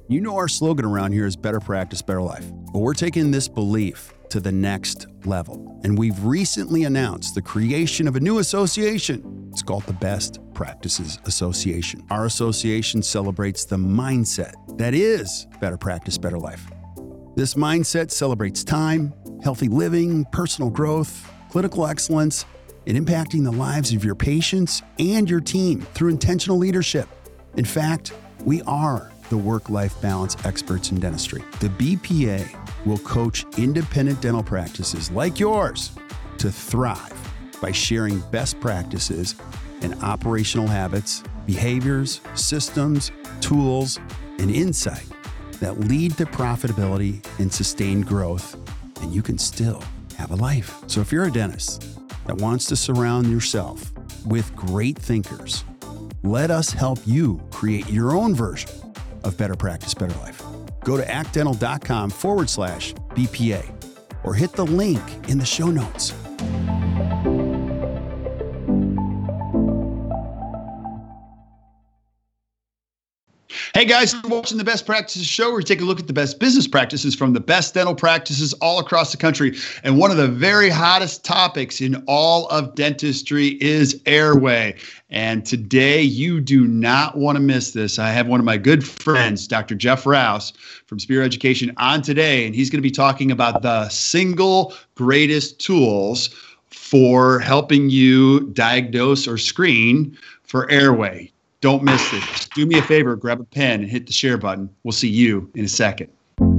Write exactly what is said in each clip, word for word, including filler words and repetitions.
You know our slogan around here is better practice, better life. But we're taking this belief to the next level. And we've recently announced the creation of a new association. It's called the Best Practices Association. Our association celebrates the mindset that is better practice, better life. This mindset celebrates time, healthy living, personal growth, clinical excellence, and impacting the lives of your patients and your team through intentional leadership. In fact, we are the work-life balance experts in dentistry. The B P A will coach independent dental practices like yours to thrive by sharing best practices and operational habits, behaviors, systems, tools, and insight that lead to profitability and sustained growth, and you can still have a life. So if you're a dentist that wants to surround yourself with great thinkers, let us help you create your own version of better practice, better life. Go to actdental.com forward slash BPA or hit the link in the show notes. Hey guys, you're watching the Best Practices Show. We're taking a look at the best business practices from the best dental practices all across the country. And one of the very hottest topics in all of dentistry is airway. And today you do not want to miss this. I have one of my good friends, Doctor Jeff Rouse from Spear Education, on today, and he's going to be talking about the single greatest tools for helping you diagnose or screen for airway. Don't miss this. Do me a favor, grab a pen and hit the share button. We'll see you in a second.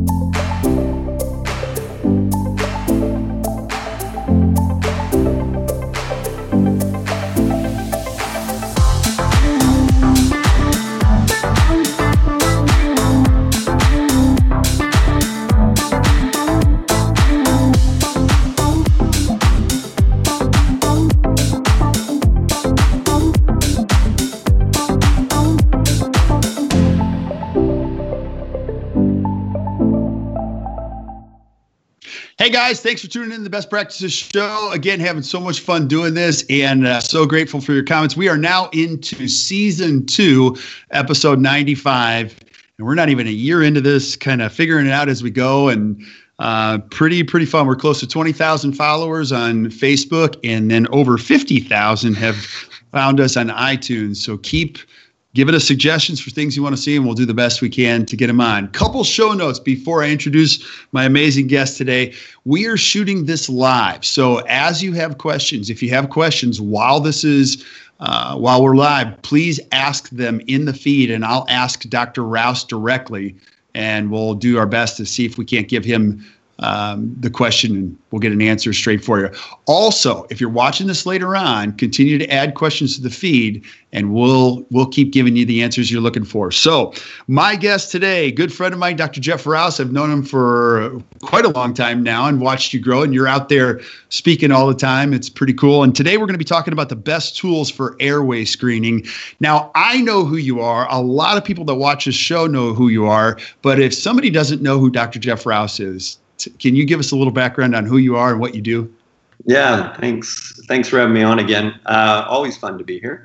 Hey guys, thanks for tuning in to the Best Practices Show. Again, having so much fun doing this and uh, so grateful for your comments. We are now into season two, episode ninety-five, and we're not even a year into this, kind of figuring it out as we go, and uh, pretty, pretty fun. We're close to twenty thousand followers on Facebook, and then over fifty thousand have found us on iTunes. So keep giving us suggestions for things you want to see, and we'll do the best we can to get them on. Couple show notes before I introduce my amazing guest today. We are shooting this live. So as you have questions, if you have questions while this is, uh, while we're live, please ask them in the feed, and I'll ask Doctor Rouse directly, and we'll do our best to see if we can't give him Um, the question, and we'll get an answer straight for you. Also, if you're watching this later on, continue to add questions to the feed, and we'll we'll keep giving you the answers you're looking for. So my guest today, good friend of mine, Doctor Jeff Rouse. I've known him for quite a long time now and watched you grow, and you're out there speaking all the time. It's pretty cool. And today we're going to be talking about the best tools for airway screening. Now, I know who you are. A lot of people that watch this show know who you are. But if somebody doesn't know who Doctor Jeff Rouse is, can you give us a little background on who you are and what you do? Yeah, thanks. Thanks for having me on again. Uh, always fun to be here.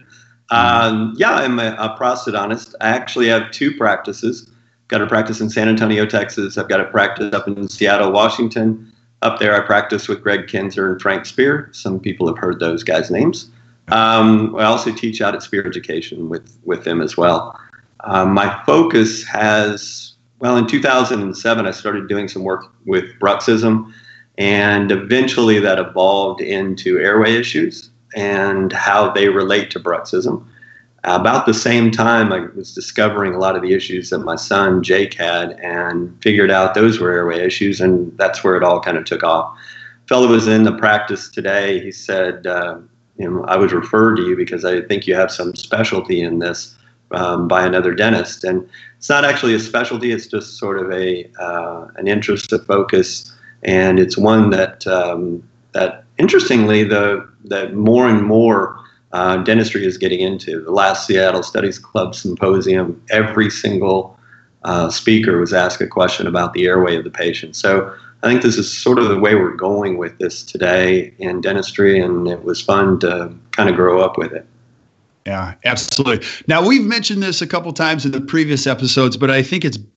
Um, yeah, I'm a, a prosthodontist. I actually have two practices. Got a practice in San Antonio, Texas. I've got a practice up in Seattle, Washington. Up there, I practice with Greg Kinzer and Frank Spear. Some people have heard those guys' names. Um, I also teach out at Spear Education with, with them as well. Um, my focus has... Well, in two thousand seven, I started doing some work with bruxism, and eventually that evolved into airway issues and how they relate to bruxism. About the same time, I was discovering a lot of the issues that my son, Jake, had, and figured out those were airway issues, and that's where it all kind of took off. Fellow was in the practice today. He said, uh, you know, I was referred to you because I think you have some specialty in this. Um, by another dentist, and it's not actually a specialty. It's just sort of a uh, an interest, a focus, and it's one that um, that interestingly, the that more and more uh, dentistry is getting into. The last Seattle Studies Club symposium, every single uh, speaker was asked a question about the airway of the patient. So I think this is sort of the way we're going with this today in dentistry, and it was fun to kind of grow up with it. Yeah, absolutely. Now, we've mentioned this a couple times in the previous episodes, but I think it's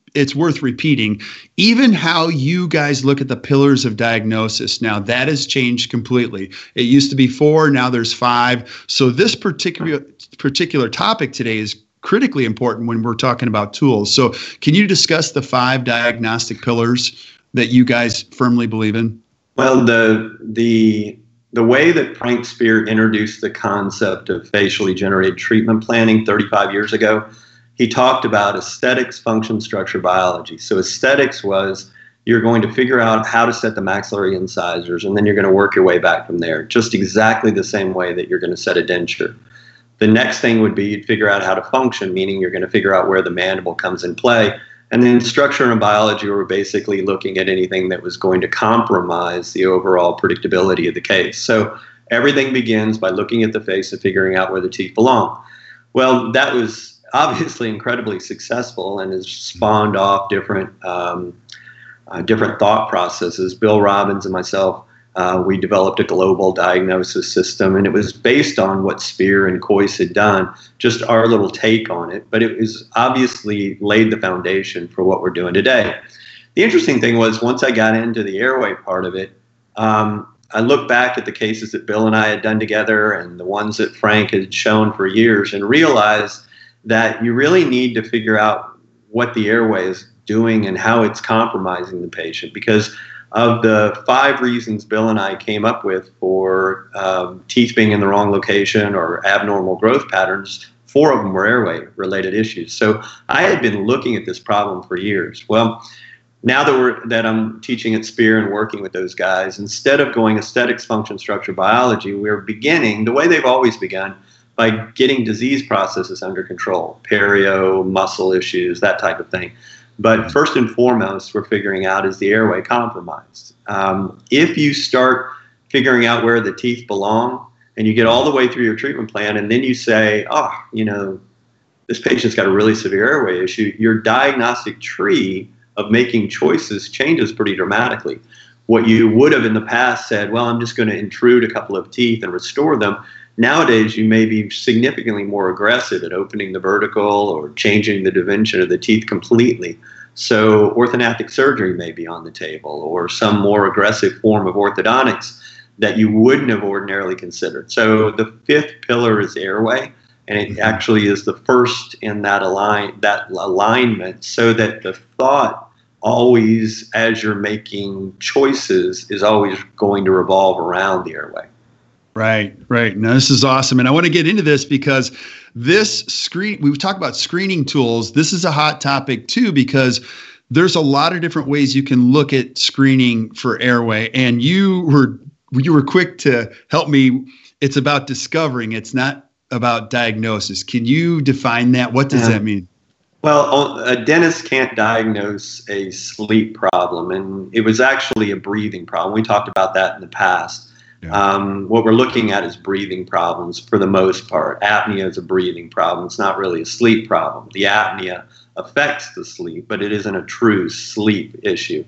it's worth repeating. Even how you guys look at the pillars of diagnosis now, that has changed completely. It used to be four, now there's five. So this particular particular topic today is critically important when we're talking about tools. So can you discuss the five diagnostic pillars that you guys firmly believe in? Well, the the the way that Frank Spear introduced the concept of facially generated treatment planning thirty-five years ago, he talked about aesthetics, function, structure, biology. So aesthetics was you're going to figure out how to set the maxillary incisors, and then you're going to work your way back from there, just exactly the same way that you're going to set a denture. The next thing would be you'd figure out how to function, meaning you're going to figure out where the mandible comes in play. And then structure and biology were basically looking at anything that was going to compromise the overall predictability of the case. So everything begins by looking at the face and figuring out where the teeth belong. Well, that was obviously incredibly successful and has spawned off different um, uh, different thought processes. Bill Robbins and myself, uh, we developed a global diagnosis system, and it was based on what Spear and Kois had done, just our little take on it, but it was obviously laid the foundation for what we're doing today. The interesting thing was once I got into the airway part of it, um, I looked back at the cases that Bill and I had done together and the ones that Frank had shown for years and realized that you really need to figure out what the airway is doing and how it's compromising the patient, because of the five reasons Bill and I came up with for um, teeth being in the wrong location or abnormal growth patterns, four of them were airway related issues. So I had been looking at this problem for years. Well, now that we're that I'm teaching at Spear and working with those guys, instead of going aesthetics, function, structure, biology, we're beginning the way they've always begun, by getting disease processes under control, perio, muscle issues, that type of thing. But first and foremost, we're figuring out, is the airway compromised? Um, if you start figuring out where the teeth belong and you get all the way through your treatment plan and then you say, oh, you know, this patient's got a really severe airway issue, your diagnostic tree of making choices changes pretty dramatically. What you would have in the past said, well, I'm just going to intrude a couple of teeth and restore them. Nowadays, you may be significantly more aggressive at opening the vertical or changing the dimension of the teeth completely. So orthodontic surgery may be on the table, or some more aggressive form of orthodontics that you wouldn't have ordinarily considered. So the fifth pillar is airway, and it actually is the first in that align that alignment, so that the thought always, as you're making choices, is always going to revolve around the airway. Right, right. Now, this is awesome. And I want to get into this because this screen, we've talked about screening tools. This is a hot topic too, because there's a lot of different ways you can look at screening for airway. And you were, you were quick to help me. It's about discovering. It's not about diagnosis. Can you define that? What does yeah. that mean? Well, a dentist can't diagnose a sleep problem, and it was actually a breathing problem. We talked about that in the past. Yeah. Um, what we're looking at is breathing problems for the most part. Apnea is a breathing problem. It's not really a sleep problem. The apnea affects the sleep, but it isn't a true sleep issue.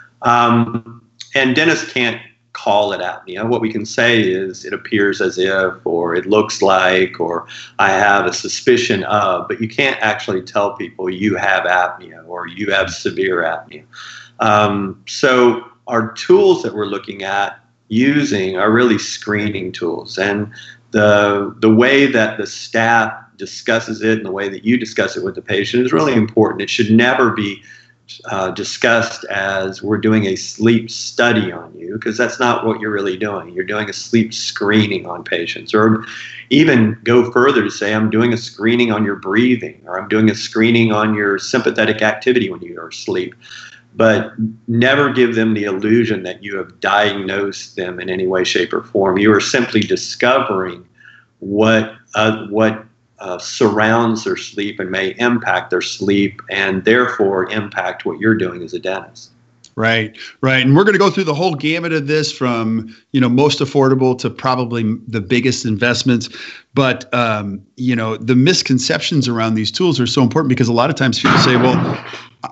Um, and dentists can't call it apnea. What we can say is it appears as if, or it looks like, or I have a suspicion of, but you can't actually tell people you have apnea or you have severe apnea. Um, so our tools that we're looking at using are really screening tools, and the the way that the staff discusses it and the way that you discuss it with the patient is really important. It should never be uh, discussed as we're doing a sleep study on you, because that's not what you're really doing. You're doing a sleep screening on patients, or even go further to say I'm doing a screening on your breathing, or I'm doing a screening on your sympathetic activity when you are asleep. But never give them the illusion that you have diagnosed them in any way, shape, or form. You are simply discovering what uh, what uh, surrounds their sleep and may impact their sleep, and therefore impact what you're doing as a dentist. Right, right. And we're going to go through the whole gamut of this, from, you know, most affordable to probably the biggest investments. But, um, you know, the misconceptions around these tools are so important, because a lot of times people say, well,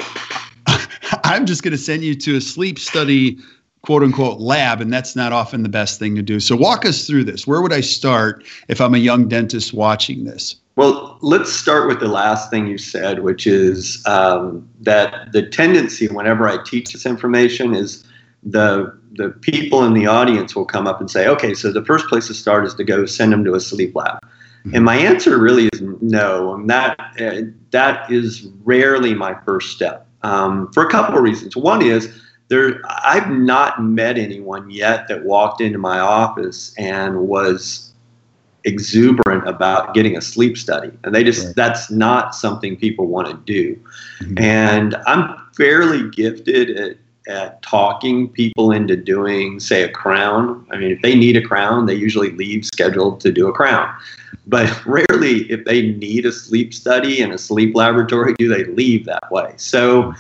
I'm just going to send you to a sleep study, quote unquote, lab, and that's not often the best thing to do. So walk us through this. Where would I start if I'm a young dentist watching this? Well, let's start with the last thing you said, which is um, that the tendency whenever I teach this information is the the people in the audience will come up and say, okay, so the first place to start is to go send them to a sleep lab. Mm-hmm. And my answer really is no. And that, uh, that is rarely my first step um, for a couple of reasons. One is there, I've not met anyone yet that walked into my office and was exuberant about getting a sleep study. And they just, right. That's not something people want to do. Mm-hmm. And I'm fairly gifted at at talking people into doing, say, a crown. I mean, if they need a crown, they usually leave scheduled to do a crown. But rarely, if they need a sleep study in a sleep laboratory, do they leave that way. So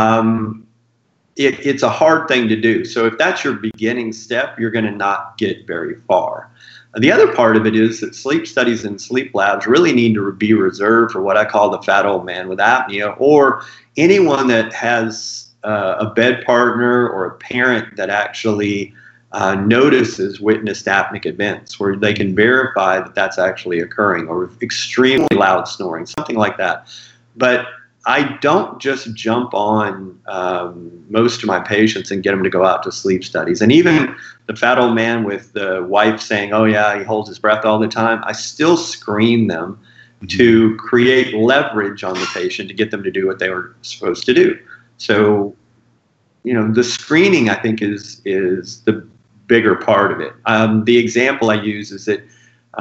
um, it, it's a hard thing to do. So if that's your beginning step, you're going to not get very far. The other part of it is that sleep studies and sleep labs really need to be reserved for what I call the fat old man with apnea, or anyone that has Uh, a bed partner or a parent that actually uh, notices witnessed apneic events, where they can verify that that's actually occurring, or extremely loud snoring, something like that. But I don't just jump on um, most of my patients and get them to go out to sleep studies. And even the fat old man with the wife saying, oh yeah, he holds his breath all the time, I still screen them mm-hmm. to create leverage on the patient to get them to do what they were supposed to do. So, you know, the screening, I think, is is the bigger part of it. Um, the example I use is that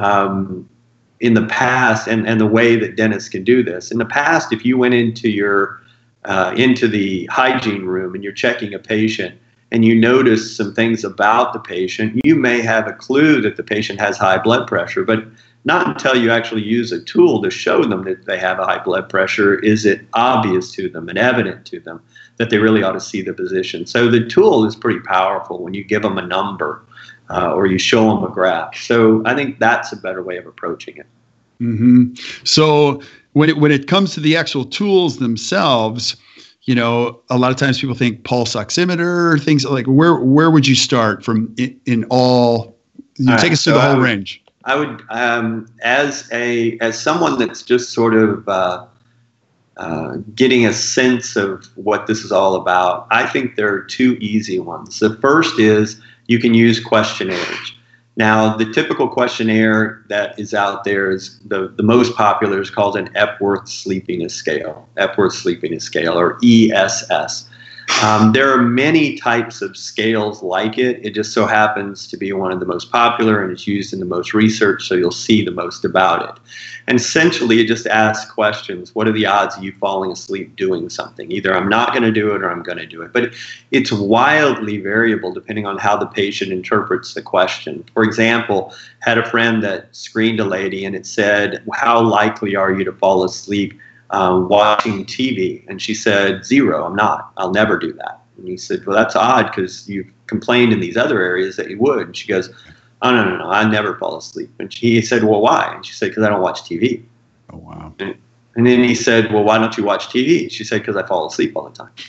um, in the past, and, and the way that dentists can do this, in the past, if you went into your uh, into the hygiene room and you're checking a patient and you notice some things about the patient, you may have a clue that the patient has high blood pressure, but not until you actually use a tool to show them that they have a high blood pressure is it obvious to them and evident to them that they really ought to see the physician. So the tool is pretty powerful when you give them a number uh, or you show them a graph. So I think that's a better way of approaching it. Mm-hmm. So when it when it comes to the actual tools themselves, you know, a lot of times people think pulse oximeter, things like where where would you start from in, in all? You all take right, us through so the whole I would, range. I would, um, as a as someone that's just sort of uh, uh, getting a sense of what this is all about, I think there are two easy ones. The first is you can use questionnaires. Now, the typical questionnaire that is out there is the, the most popular is called an Epworth Sleepiness Scale, Epworth Sleepiness Scale, or E S S. Um, there are many types of scales like it. It just so happens to be one of the most popular, and it's used in the most research, so you'll see the most about it. And essentially, it just asks questions. What are the odds of you falling asleep doing something? Either I'm not going to do it or I'm going to do it. But it's wildly variable depending on how the patient interprets the question. For example, had a friend that screened a lady, and it said, how likely are you to fall asleep Um, watching T V? And she said, zero, I'm not. I'll never do that. And he said, well, that's odd because you've complained in these other areas that you would. And she goes, oh, no, no, no, I never fall asleep. And he said, well, why? And she said, because I don't watch T V. Oh, wow. And, and then he said, well, why don't you watch T V? She said, because I fall asleep all the time.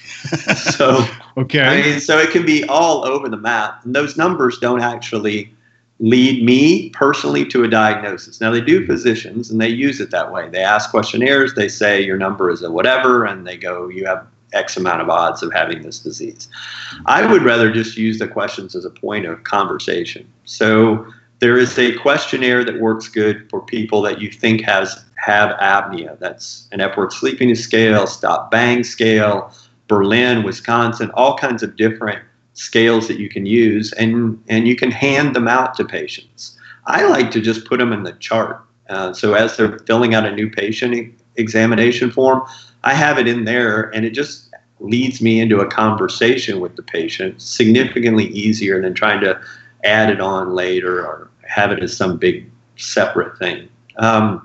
So, okay. I mean, so it can be all over the map. And those numbers don't actually lead me personally to a diagnosis. Now, they do physicians, and they use it that way. They ask questionnaires, they say your number is a whatever, and they go, you have X amount of odds of having this disease. I would rather just use the questions as a point of conversation. So there is a questionnaire that works good for people that you think has have apnea. That's an Epworth Sleepiness Scale, Stop Bang Scale, Berlin, Wisconsin, all kinds of different scales that you can use, and and you can hand them out to patients. I like to just put them in the chart. Uh, so as they're filling out a new patient e- examination form, I have it in there, and it just leads me into a conversation with the patient, significantly easier than trying to add it on later or have it as some big separate thing. Um,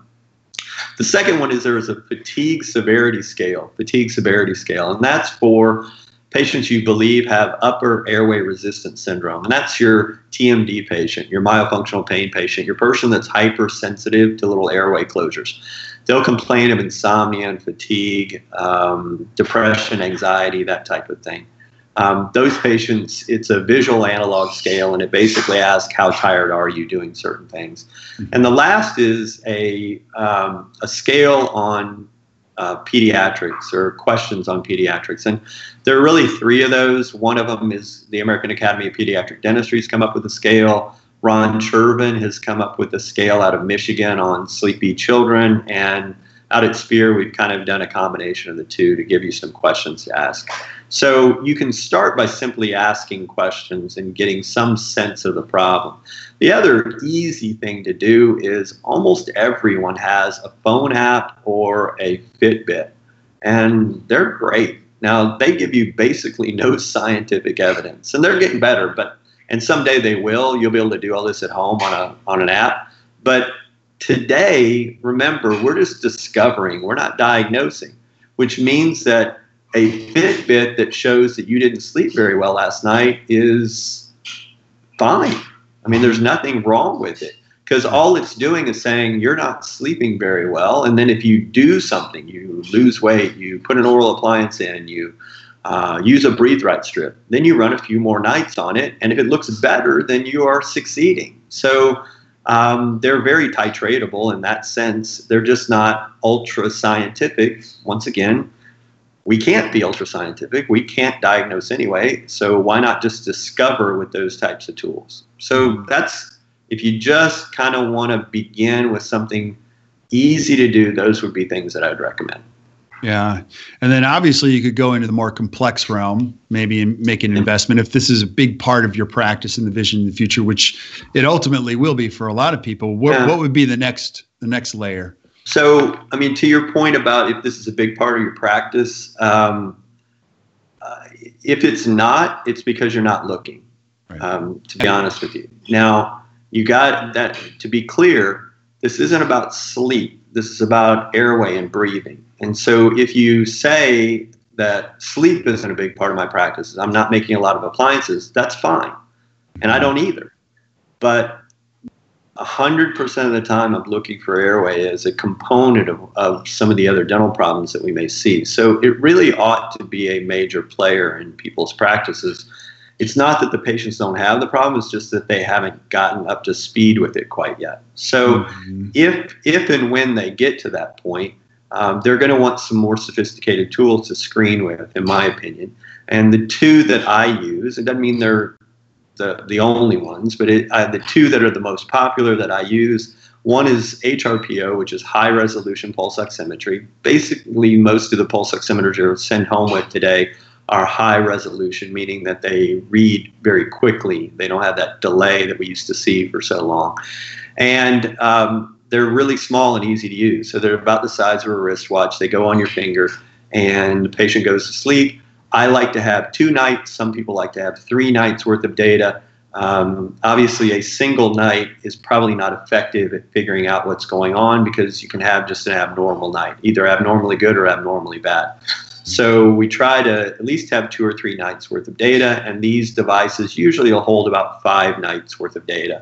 the second one is there is a fatigue severity scale, fatigue severity scale, and that's for patients you believe have upper airway resistance syndrome. And that's your T M D patient, your myofunctional pain patient, your person that's hypersensitive to little airway closures. They'll complain of insomnia and fatigue, um, depression, anxiety, that type of thing. Um, those patients, it's a visual analog scale, and it basically asks how tired are you doing certain things. Mm-hmm. And the last is a, um, a scale on uh, pediatrics, or questions on pediatrics. And there are really three of those. One of them is the American Academy of Pediatric Dentistry has come up with a scale. Ron Chervin has come up with a scale out of Michigan on sleepy children. And out at Sphere, we've kind of done a combination of the two to give you some questions to ask. So you can start by simply asking questions and getting some sense of the problem. The other easy thing to do is almost everyone has a phone app or a Fitbit, and they're great. Now, they give you basically no scientific evidence, and they're getting better, but and someday they will. You'll be able to do all this at home on a on an app. But today, remember, we're just discovering. We're not diagnosing, which means that a Fitbit that shows that you didn't sleep very well last night is fine. I mean, there's nothing wrong with it, because all it's doing is saying you're not sleeping very well. And then if you do something, you lose weight, you put an oral appliance in, you uh, use a breathe right strip, then you run a few more nights on it. And if it looks better, then you are succeeding. So um, they're very titratable in that sense. They're just not ultra scientific. Once again, we can't be ultra scientific. We can't diagnose anyway. So why not just discover with those types of tools? So that's, if you just kind of want to begin with something easy to do, those would be things that I would recommend. Yeah. And then obviously you could go into the more complex realm, maybe and make an investment if this is a big part of your practice and the vision in the future, which it ultimately will be for a lot of people. What, yeah. what would be the next, the next layer? So, I mean, to your point about if this is a big part of your practice, um, uh, if it's not, it's because you're not looking, right. um, to be honest with you. Now, you got that, to be clear, this isn't about sleep. This is about airway and breathing. And so if you say that sleep isn't a big part of my practice, I'm not making a lot of appliances, that's fine. And I don't either. But one hundred percent of the time I'm looking for airway as a component of, of some of the other dental problems that we may see. So it really ought to be a major player in people's practices. It's not that the patients don't have the problem, it's just that they haven't gotten up to speed with it quite yet. So mm-hmm. if, if and when they get to that point, um, they're going to want some more sophisticated tools to screen with, in my opinion. And the two that I use, it doesn't mean they're the, the only ones, but it, uh, the two that are the most popular that I use, one is H R P O, which is high resolution pulse oximetry. Basically, most of the pulse oximeters you're sent home with today are high resolution, meaning that they read very quickly. They don't have that delay that we used to see for so long. And um, they're really small and easy to use. So they're about the size of a wristwatch. They go on your finger and the patient goes to sleep. I like to have two nights. Some people like to have three nights worth of data. Um, obviously, a single night is probably not effective at figuring out what's going on, because you can have just an abnormal night, either abnormally good or abnormally bad. So we try to at least have two or three nights worth of data, and these devices usually will hold about five nights worth of data.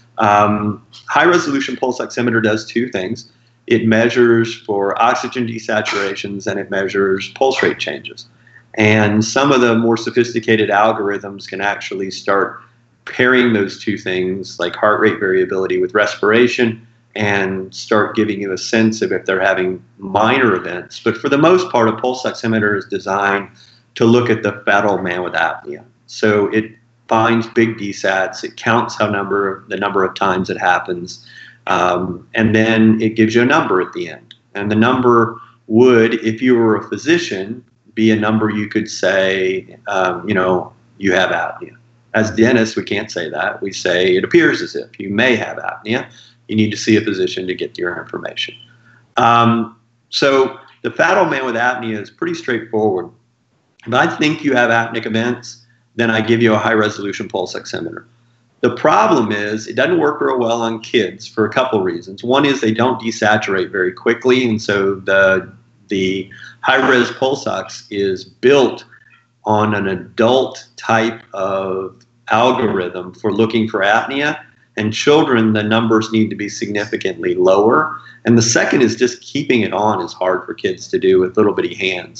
Um, high resolution pulse oximeter does two things. It measures for oxygen desaturations and it measures pulse rate changes. And some of the more sophisticated algorithms can actually start pairing those two things, like heart rate variability with respiration, and start giving you a sense of if they're having minor events. But for the most part, a pulse oximeter is designed to look at the fatal man with apnea. So it finds big D SATs, it counts how number the number of times it happens, um, and then it gives you a number at the end. And the number would, if you were a physician, be a number you could say, um, you know, you have apnea. As dentists, we can't say that. We say it appears as if you may have apnea. You need to see a physician to get your information. Um, so the fatal man with apnea is pretty straightforward. If I think you have apneic events, then I give you a high-resolution pulse oximeter. The problem is it doesn't work real well on kids for a couple of reasons. One is they don't desaturate very quickly, and so the, the high-res pulse ox is built on an adult type of algorithm for looking for apnea. And children, the numbers need to be significantly lower. And the second is just keeping it on is hard for kids to do with little bitty hands.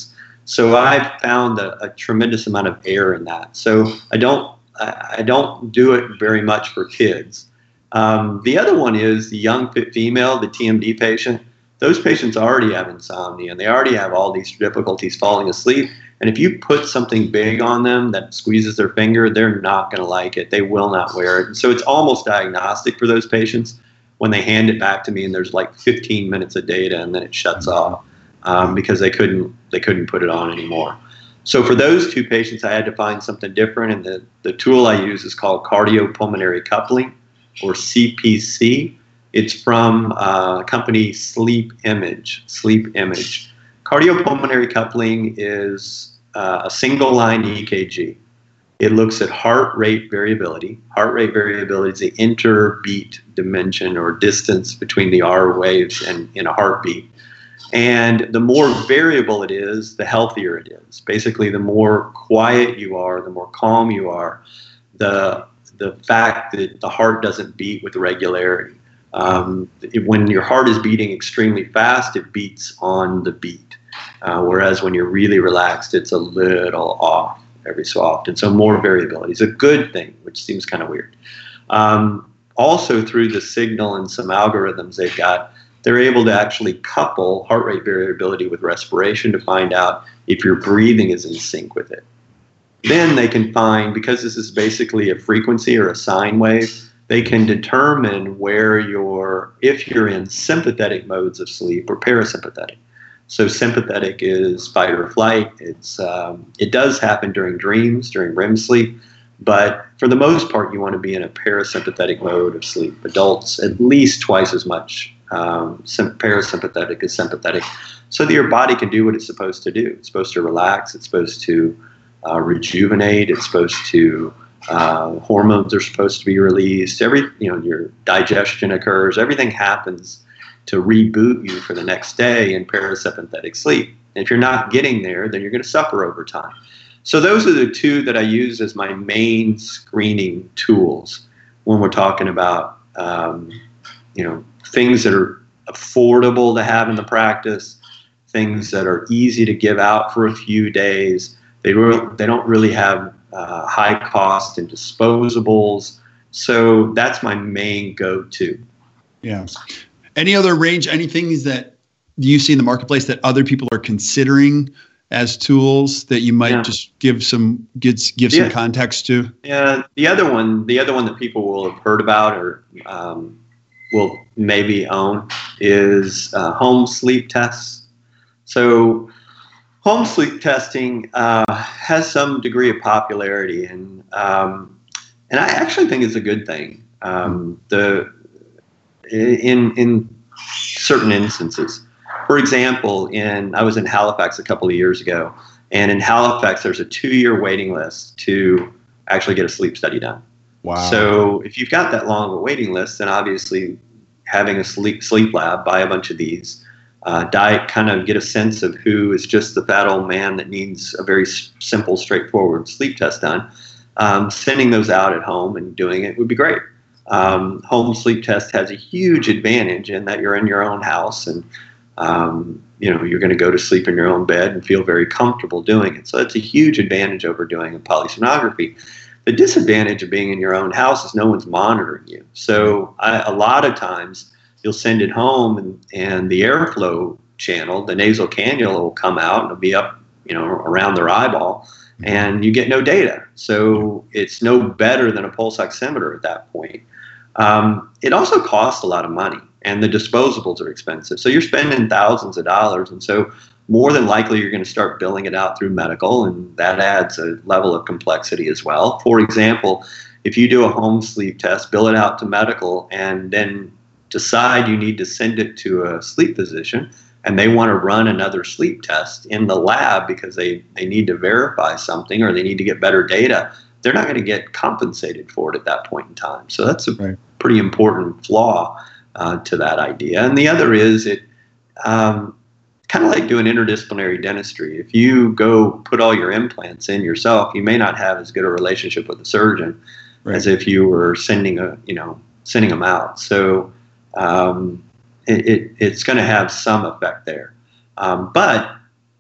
So I've found a, a tremendous amount of error in that. So I don't I, I don't do it very much for kids. Um, the other one is the young fit female, the T M D patient. Those patients already have insomnia and they already have all these difficulties falling asleep. And if you put something big on them that squeezes their finger, they're not going to like it. They will not wear it. And so it's almost diagnostic for those patients when they hand it back to me and there's like fifteen minutes of data and then it shuts off um, because they couldn't they couldn't put it on anymore. So for those two patients, I had to find something different. And the, the tool I use is called cardiopulmonary coupling, or C P C. It's from uh, a company, Sleep Image. Sleep Image. Cardiopulmonary coupling is uh, a single line E K G. It looks at heart rate variability. Heart rate variability is the interbeat dimension or distance between the R waves and in a heartbeat. And the more variable it is, the healthier it is. Basically, the more quiet you are, the more calm you are, the the fact that the heart doesn't beat with regularity. Um, it, when your heart is beating extremely fast, it beats on the beat. Uh, whereas when you're really relaxed, it's a little off every so often. So more variability is a good thing, which seems kind of weird. Um, also, through the signal and some algorithms they've got, they're able to actually couple heart rate variability with respiration to find out if your breathing is in sync with it. Then they can find, because this is basically a frequency or a sine wave, they can determine where you're, if you're in sympathetic modes of sleep or parasympathetic. So sympathetic is fight or flight. It's um, it does happen during dreams, during R E M sleep, but for the most part, you want to be in a parasympathetic mode of sleep. Adults, at least twice as much um, parasympathetic as sympathetic, so that your body can do what it's supposed to do. It's supposed to relax. It's supposed to uh, rejuvenate. It's supposed to uh, hormones are supposed to be released. Every you know your digestion occurs. Everything happens to reboot you for the next day in parasympathetic sleep. And if you're not getting there, then you're going to suffer over time. So those are the two that I use as my main screening tools when we're talking about, um, you know, things that are affordable to have in the practice, things that are easy to give out for a few days. They re- they don't really have uh, high cost and disposables. So that's my main go-to. Yeah. Any other range, any things that you see in the marketplace that other people are considering as tools that you might yeah. just give some give, give some yeah. context to? Yeah, the other one, the other one that people will have heard about or um, will maybe own is uh, home sleep tests. So home sleep testing uh, has some degree of popularity, and um, and I actually think it's a good thing. Um, the in in certain instances. For example, in I was in Halifax a couple of years ago, and in Halifax there's a two-year waiting list to actually get a sleep study done. Wow. So if you've got that long of a waiting list, then obviously having a sleep sleep lab, buy a bunch of these, uh, diet, kind of get a sense of who is just the fat old man that needs a very s- simple, straightforward sleep test done. Um, sending those out at home and doing it would be great. Um, home sleep test has a huge advantage in that you're in your own house and um, you know you're going to go to sleep in your own bed and feel very comfortable doing it. So that's a huge advantage over doing a polysomnography. The disadvantage of being in your own house is no one's monitoring you. So I, a lot of times you'll send it home and, and the airflow channel, the nasal cannula will come out and it'll be up, you know, around their eyeball, and you get no data. So it's no better than a pulse oximeter at that point. Um, it also costs a lot of money, and the disposables are expensive. So you're spending thousands of dollars, and so more than likely you're going to start billing it out through medical, and that adds a level of complexity as well. For example, if you do a home sleep test, bill it out to medical, and then decide you need to send it to a sleep physician, and they want to run another sleep test in the lab because they, they need to verify something or they need to get better data, they're not going to get compensated for it at that point in time. So that's a right. pretty important flaw uh, to that idea. And the other is it um, kind of like doing interdisciplinary dentistry. If you go put all your implants in yourself, you may not have as good a relationship with the surgeon right. as if you were sending a you know sending them out. So um, it, it it's going to have some effect there. Um, but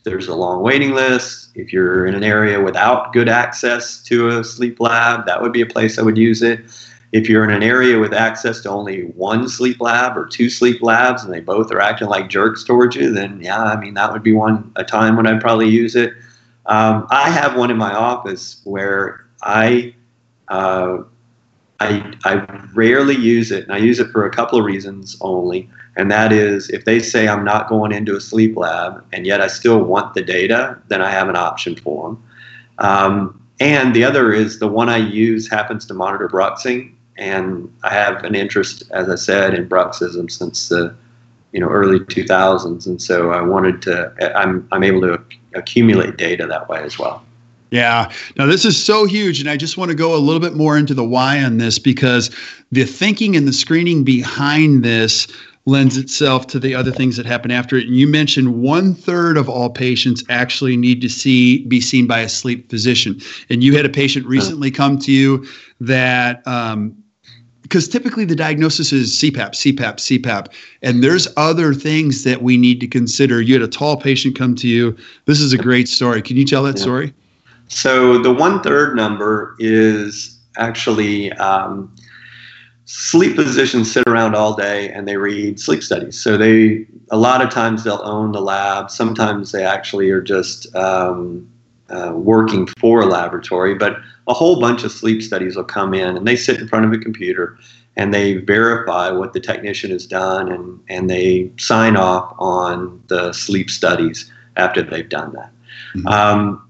there's a long waiting list. If you're in an area without good access to a sleep lab, that would be a place I would use it. If you're in an area with access to only one sleep lab or two sleep labs and they both are acting like jerks towards you, then yeah, I mean, that would be one a time when I'd probably use it. Um, I have one in my office where I, uh, I, I rarely use it, and I use it for a couple of reasons only. And that is, if they say I'm not going into a sleep lab and yet I still want the data, then I have an option for them. Um, and the other is the one I use happens to monitor bruxing. And I have an interest, as I said, in bruxism since the you know early two thousands, and so I wanted to. I'm I'm able to accumulate data that way as well. Yeah. Now this is so huge, and I just want to go a little bit more into the why on this, because the thinking and the screening behind this lends itself to the other things that happen after it. And you mentioned one third of all patients actually need to see be seen by a sleep physician, and you had a patient recently come to you that. Um, Because typically the diagnosis is C PAP, C PAP, C PAP, and there's other things that we need to consider. You had a tall patient come to you. This is a great story. Can you tell that yeah. story? So the one-third number is actually um, sleep physicians sit around all day and they read sleep studies. So they a lot of times they'll own the lab. Sometimes they actually are just um, uh, working for a laboratory, but a whole bunch of sleep studies will come in and they sit in front of a computer and they verify what the technician has done, and, and they sign off on the sleep studies after they've done that. Mm-hmm. Um,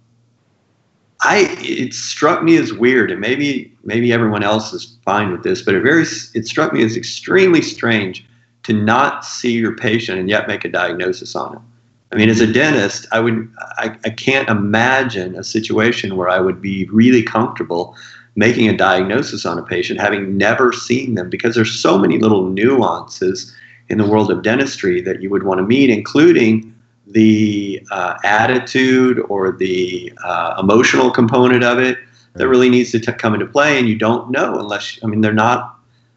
I, it struck me as weird, and maybe, maybe everyone else is fine with this, but it very, it struck me as extremely strange to not see your patient and yet make a diagnosis on it. I mean, as a dentist, I would I, I can't imagine a situation where I would be really comfortable making a diagnosis on a patient having never seen them, because there's so many little nuances in the world of dentistry that you would want to meet, including the uh, attitude or the uh, emotional component of it that really needs to t- come into play, and you don't know unless, I mean, they're not.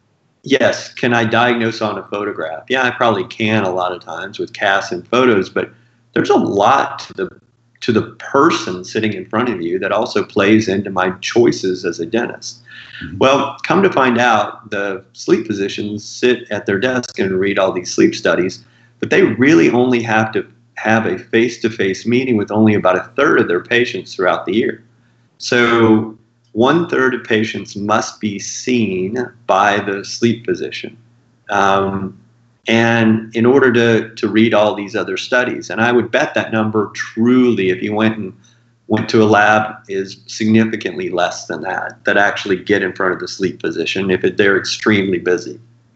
Yes, can I diagnose on a photograph? Yeah, I probably can a lot of times with casts and photos, but there's a lot to the to the person sitting in front of you that also plays into my choices as a dentist. Mm-hmm. Well, come to find out, the sleep physicians sit at their desk and read all these sleep studies, but they really only have to have a face-to-face meeting with only about a third of their patients throughout the year. So one third of patients must be seen by the sleep physician. Um, and in order to, to read all these other studies, and I would bet that number truly, if you went and went to a lab, is significantly less than that, that actually get in front of the sleep physician if it, they're extremely busy.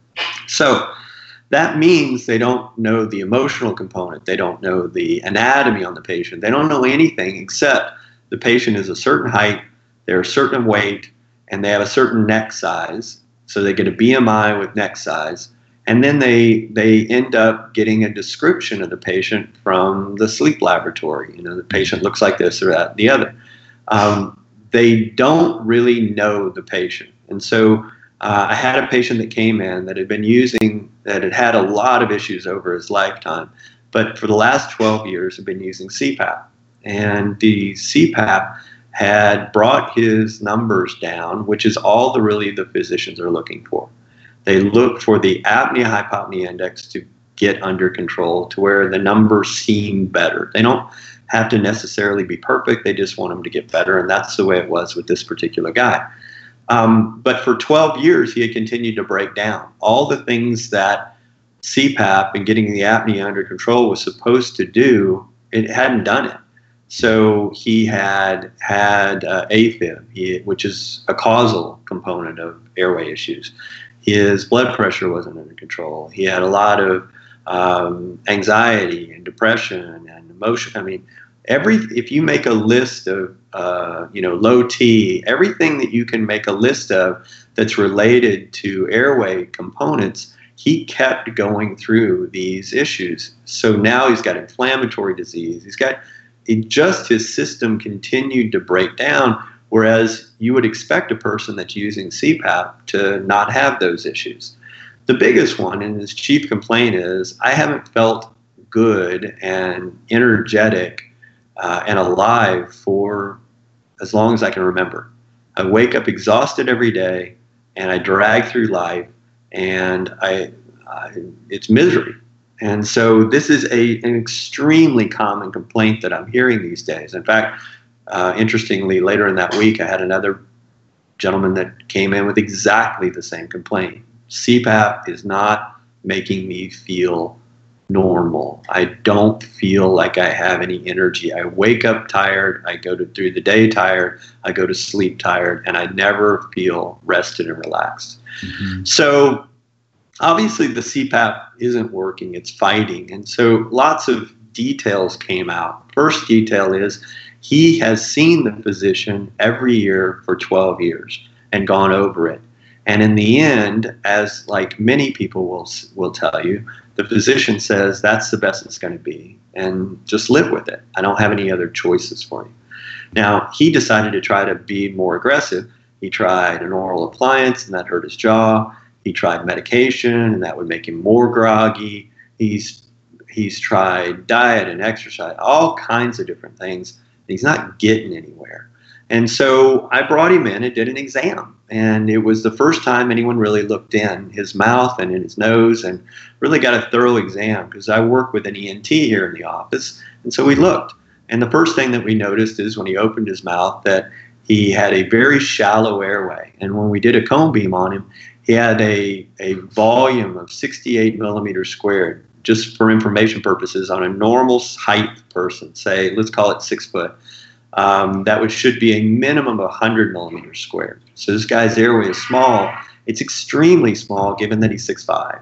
So that means they don't know the emotional component. They don't know the anatomy on the patient. They don't know anything except the patient is a certain height, they're a certain weight, and they have a certain neck size. So they get a B M I with neck size. And then they they end up getting a description of the patient from the sleep laboratory. You know, the patient looks like this or that, the other. Um, they don't really know the patient. And so uh, I had a patient that came in that had been using, that had had a lot of issues over his lifetime, but for the last twelve years had been using C PAP. And the C PAP had brought his numbers down, which is all the really the physicians are looking for. They look for the apnea-hypopnea index to get under control to where the numbers seem better. They don't have to necessarily be perfect. They just want them to get better, and that's the way it was with this particular guy. Um, but for twelve years, he had continued to break down. All the things that C PAP and getting the apnea under control was supposed to do, it hadn't done it. So he had had uh, AFib, he, which is a causal component of airway issues. His blood pressure wasn't under control. He had a lot of um, anxiety and depression and emotion. I mean, every if you make a list of uh, you know low T, everything that you can make a list of that's related to airway components, he kept going through these issues. So now he's got inflammatory disease. He's got it just his system continued to break down. Whereas you would expect a person that's using C PAP to not have those issues. The biggest one, and his chief complaint is, I haven't felt good and energetic uh, and alive for as long as I can remember. I wake up exhausted every day, and I drag through life, and I, I it's misery. And so this is a, an extremely common complaint that I'm hearing these days. In fact, uh, interestingly, later in that week, I had another gentleman that came in with exactly the same complaint. C PAP is not making me feel normal. I don't feel like I have any energy. I wake up tired. I go to through the day tired. I go to sleep tired, and I never feel rested and relaxed. Mm-hmm. So obviously the C PAP isn't working. It's fighting. And so lots of details came out. First detail is he has seen the physician every year for twelve years and gone over it. And in the end, as like many people will will tell you, the physician says that's the best it's going to be, and just live with it. I don't have any other choices for you. Now, he decided to try to be more aggressive. He tried an oral appliance, and that hurt his jaw. He tried medication, and that would make him more groggy. He's he's tried diet and exercise, all kinds of different things. He's not getting anywhere. And so I brought him in and did an exam. And it was the first time anyone really looked in his mouth and in his nose and really got a thorough exam, because I work with an E N T here in the office. And so we looked. And the first thing that we noticed is when he opened his mouth that he had a very shallow airway. And when we did a cone beam on him, he had a, a volume of sixty-eight millimeters squared, just for information purposes, on a normal height person, say, let's call it six foot. Um, that would should be a minimum of one hundred millimeters squared. So this guy's airway is small. It's extremely small given that he's six foot five.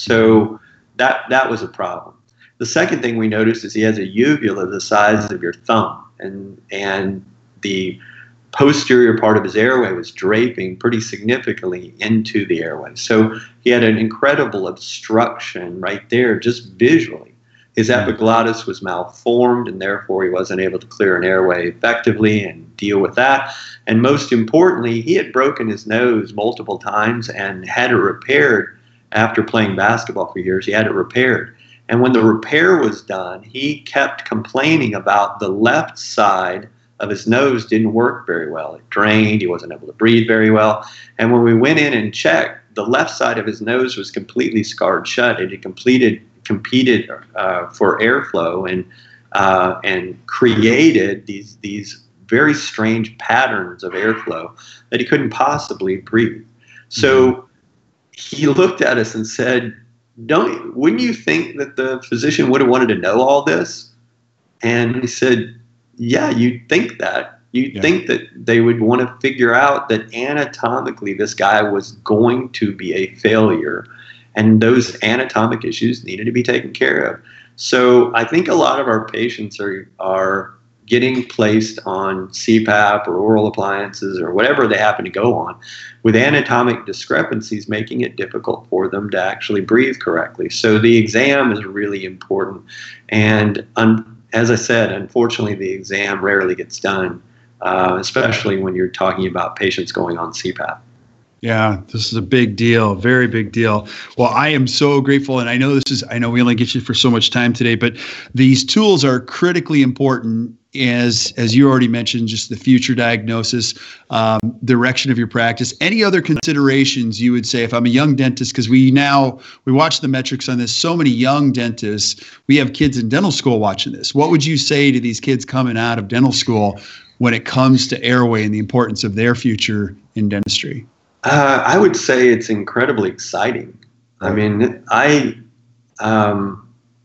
So that that was a problem. The second thing we noticed is he has a uvula the size of your thumb, and and the posterior part of his airway was draping pretty significantly into the airway. So he had an incredible obstruction right there, just visually. His epiglottis was malformed, and therefore he wasn't able to clear an airway effectively and deal with that. And most importantly, he had broken his nose multiple times and had it repaired after playing basketball for years. He had it repaired. And when the repair was done, he kept complaining about the left side of his nose didn't work very well. It drained. He wasn't able to breathe very well. And when we went in and checked, the left side of his nose was completely scarred shut. It had completed competed uh, for airflow and uh, and created these these very strange patterns of airflow that he couldn't possibly breathe. So mm-hmm. he looked at us and said, "Don't wouldn't you think that the physician would have wanted to know all this?" And he said, "Yeah, you'd think that. You'd yeah. think that they would want to figure out that anatomically this guy was going to be a failure. And those anatomic issues needed to be taken care of." So I think a lot of our patients are are getting placed on C PAP or oral appliances or whatever they happen to go on with anatomic discrepancies, making it difficult for them to actually breathe correctly. So the exam is really important. And un- as I said, unfortunately, the exam rarely gets done, uh, especially when you're talking about patients going on C PAP. Yeah, this is a big deal, very big deal. Well, I am so grateful, and I know this is, I know we only get you for so much time today, but these tools are critically important as, as you already mentioned, just the future diagnosis, um, direction of your practice. Any other considerations you would say if I'm a young dentist, because we now, we watch the metrics on this, so many young dentists, we have kids in dental school watching this. What would you say to these kids coming out of dental school when it comes to airway and the importance of their future in dentistry? Uh, I would say it's incredibly exciting. I mean, I, um,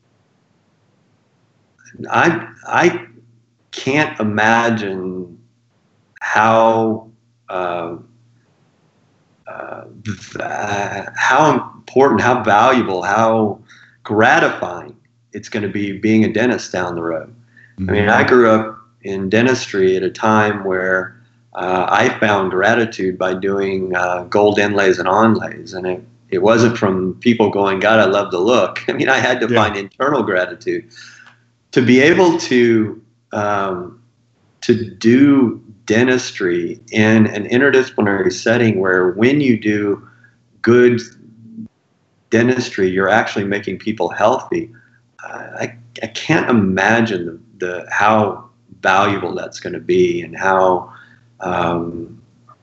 I, I can't imagine how, uh, uh, how important, how valuable, how gratifying it's going to be being a dentist down the road. Mm-hmm. I mean, I grew up in dentistry at a time where Uh, I found gratitude by doing uh, gold inlays and onlays, and it, it wasn't from people going, "God, I love the look." I mean, I had to yeah. find internal gratitude to be able to um, to do dentistry in an interdisciplinary setting where when you do good dentistry, you're actually making people healthy. Uh, I I can't imagine the, the how valuable that's going to be and how um,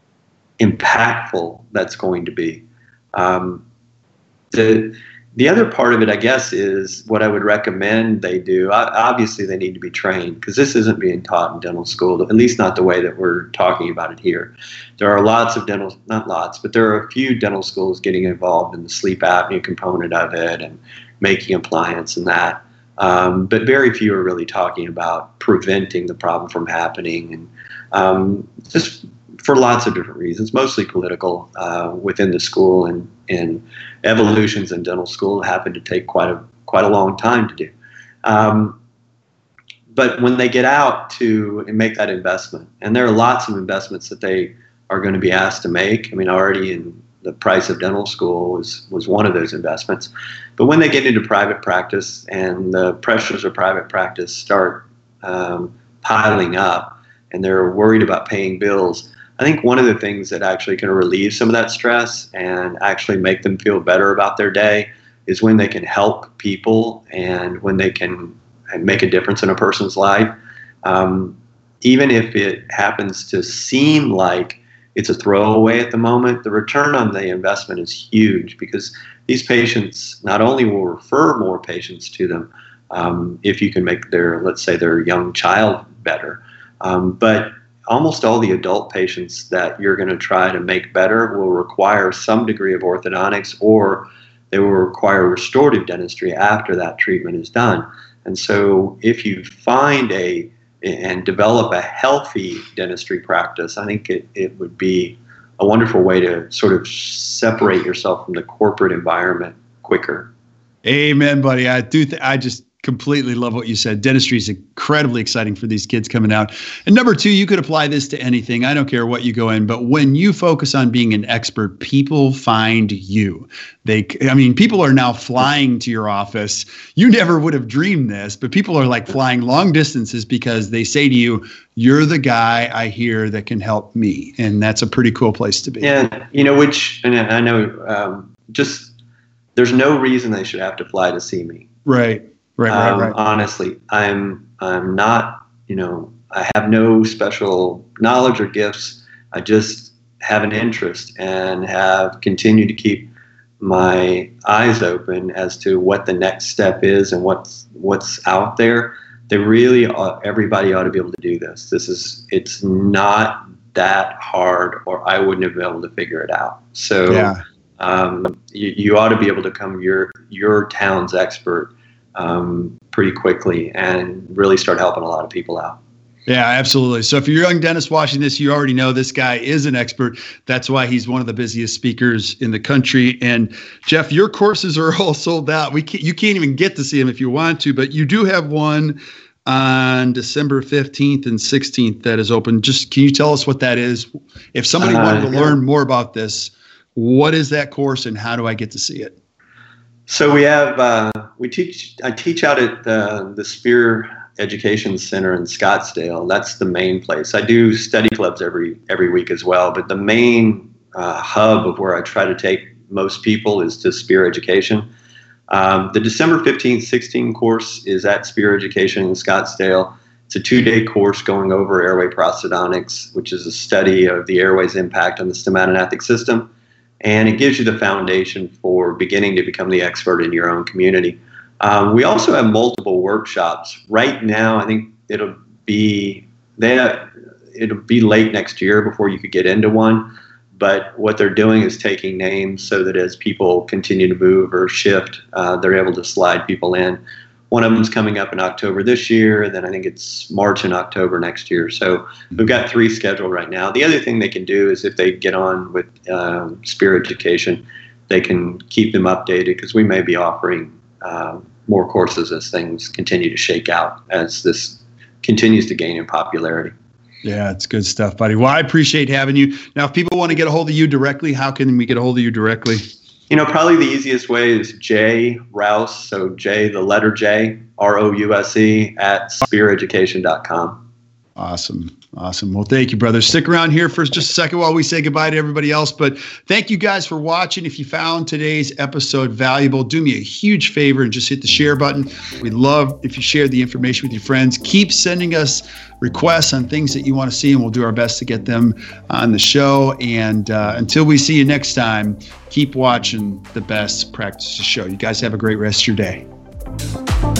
impactful that's going to be. Um, the the other part of it, I guess, is what I would recommend they do. I, obviously, they need to be trained because this isn't being taught in dental school, at least not the way that we're talking about it here. There are lots of dental, not lots, but there are a few dental schools getting involved in the sleep apnea component of it and making appliance and that. Um, but very few are really talking about preventing the problem from happening, and um, just for lots of different reasons, mostly political uh, within the school, and, and evolutions in dental school happen to take quite a quite a long time to do. Um, but when they get out to and make that investment, and there are lots of investments that they are going to be asked to make. I mean, already in the price of dental school was, was one of those investments. But when they get into private practice and the pressures of private practice start um, piling up and they're worried about paying bills, I think one of the things that actually can relieve some of that stress and actually make them feel better about their day is when they can help people and when they can make a difference in a person's life. Um, even if it happens to seem like it's a throwaway at the moment, the return on the investment is huge because these patients not only will refer more patients to them um, if you can make their, let's say, their young child better, um, but almost all the adult patients that you're going to try to make better will require some degree of orthodontics, or they will require restorative dentistry after that treatment is done. And so if you find a and develop a healthy dentistry practice, I think it, it would be a wonderful way to sort of separate yourself from the corporate environment quicker. Amen, buddy. I do. Th- I just completely love what you said. Dentistry is incredibly exciting for these kids coming out. And number two, you could apply this to anything. I don't care what you go in, but when you focus on being an expert, people find you. They, I mean, people are now flying to your office. You never would have dreamed this, but people are like flying long distances because they say to you, you're the guy I hear that can help me. And that's a pretty cool place to be. Yeah. You know, which, and I know um, just, there's no reason they should have to fly to see me. Right. Right, right, um, right. Honestly, I'm I'm not, you know, I have no special knowledge or gifts. I just have an interest and have continued to keep my eyes open as to what the next step is and what's what's out there. They really ought, everybody ought to be able to do this. This is it's not that hard, or I wouldn't have been able to figure it out. So yeah. um, you, you ought to be able to become your your town's expert um, pretty quickly and really start helping a lot of people out. Yeah, absolutely. So if you're a young dentist watching this, you already know this guy is an expert. That's why he's one of the busiest speakers in the country. And Jeff, your courses are all sold out. We can't, you can't even get to see him if you want to, but you do have one on December fifteenth and sixteenth that is open. Just can you tell us what that is? If somebody uh, wanted to yeah. learn more about this, what is that course and how do I get to see it? So we have, uh, we teach, I teach out at uh, the Spear Education Center in Scottsdale. That's the main place. I do study clubs every, every week as well, but the main uh, hub of where I try to take most people is to Spear Education. Um, the December fifteenth, sixteenth course is at Spear Education in Scottsdale. It's a two-day course going over airway prosthodontics, which is a study of the airway's impact on the stomatognathic system. And it gives you the foundation for beginning to become the expert in your own community. Um, we also have multiple workshops. Right now, I think it'll be they it'll be late next year before you could get into one. But what they're doing is taking names so that as people continue to move or shift, uh, they're able to slide people in. One of them is coming up in October this year. Then I think it's March and October next year. So we've got three scheduled right now. The other thing they can do is if they get on with um, Spear Education, they can keep them updated because we may be offering uh, more courses as things continue to shake out as this continues to gain in popularity. Yeah, it's good stuff, buddy. Well, I appreciate having you. Now, if people want to get a hold of you directly, how can we get a hold of you directly? You know, probably the easiest way is J Rouse, so J, the letter J, R O U S E, at spear education dot com. Awesome. Awesome. Well, thank you, brother. Stick around here for just a second while we say goodbye to everybody else. But thank you guys for watching. If you found today's episode valuable, do me a huge favor and just hit the share button. We'd love if you share the information with your friends. Keep sending us requests on things that you want to see, and we'll do our best to get them on the show. And uh, until we see you next time, keep watching the Best Practices Show. You guys have a great rest of your day.